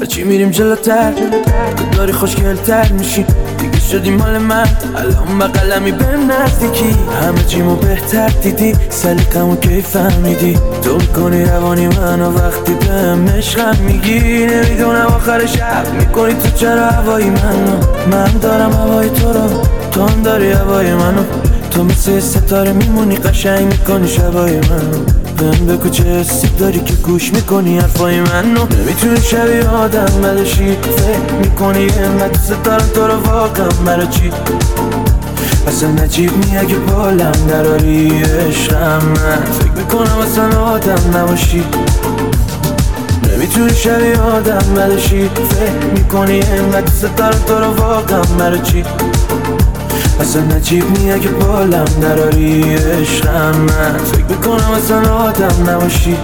هرچی میریم جلوتر تو داری خوشگلتر میشی، دیگه شدی مال من الان بقلمی بهم نزدیکی، همه چیمو بهتر دیدی، سلیقمو کی فهمیدی، تو میکنی روانی منو وقتی بهم عشقم میگی، نمیدونم آخر شب میکنی تو چرا هوای منو، من دارم هوای تو رو، تو هم داری هوای منو، تو مثل ستاره میمونی قشنگ میکنی شبای منو، بهم بگو چه حسی داری که گوش میکنی حرفای منو، نمیتونی شبیه آدم بدشی، فکر میکنی اینقدر دوست دارم تو رو واقعا برا چی، اصلا نجیب نی اگه بالم دراری عشقم، من فکر میکنم اصلا آدم نباشی، نمیتونی شبیه آدم بدشی، فکر میکنی اینقدر دوست دارم تو رو واقعا برا چی، اصلا نجیب نی اگه بالم دراری عشقم، من فکر میکنم اصلا آدم نباشی.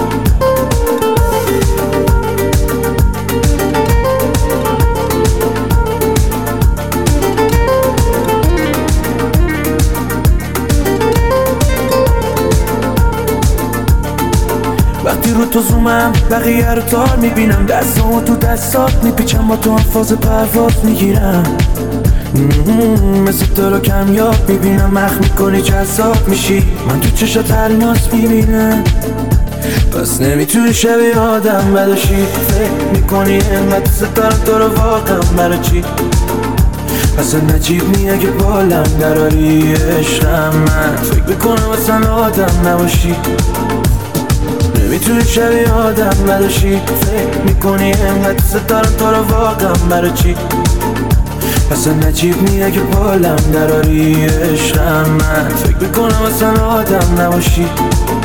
وقتی رو تو زومم بقیه رو تار میبینم، دستامو تو دستات میپیچم، با تو هم فاز پرواز میگیرم، مثل تو رو کمیاب میبینم، مخ میکنی جذاب میشی، من تو چشات الماس میبینم، پس نمیتونی شبیه آدم بدشی، فکر میکنی اینقدر دوست دارم تو رو واقعا برا چی، اصلا نجیب نی اگه بالم دراری عشقم، من فکر میکنم اصلا آدم نباشی، نمیتونی شبیه آدم بدشی، فکر میکنی اینقدر دوست دارم تو رو واقعا برا چی، اصلا نجیب نی اگه بالم دراری عشقم، من فکر میکنم اصلا آدم نباشی.